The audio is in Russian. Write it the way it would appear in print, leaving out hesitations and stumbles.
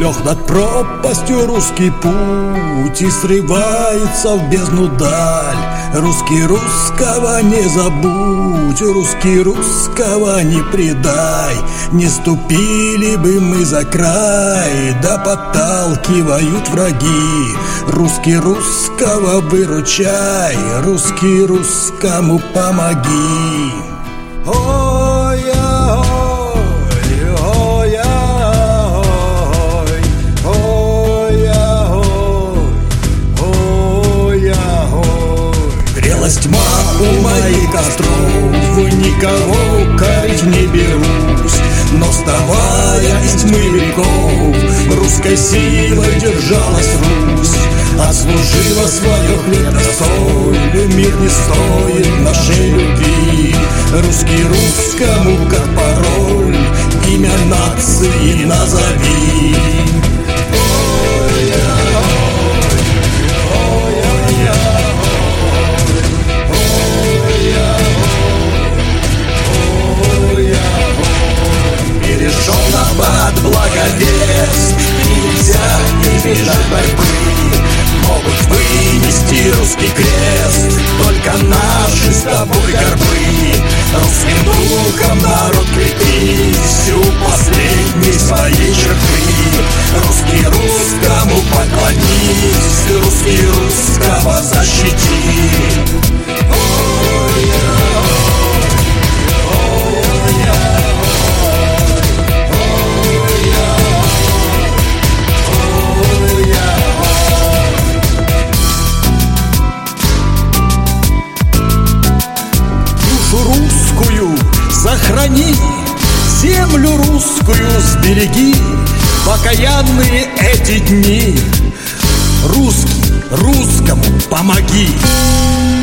Лег над пропастью русский путь и срывается в бездну даль. Русский русского не забудь, русский русского не предай. Не ступили бы мы за край, да подталкивают враги. Русский русского выручай, русский русскому помоги. Грелась тьма у моих костров, никого корить не берусь. Но вставая из тьмы веков, русской силой держалась Русь. Отслужила свое хлеб-соль, мир не стоит нашей любви. Русский русскому как пароль, имя нации назови. От благовест нельзя избежать борьбы. Могут вынести русский крест только наши с тобой горбы. Русским духом народ крепись у последней своей черты. Русский русскому поклонись, русский русского защити. Сохрани, землю русскую сбереги, покаянные эти дни. Русский русскому помоги.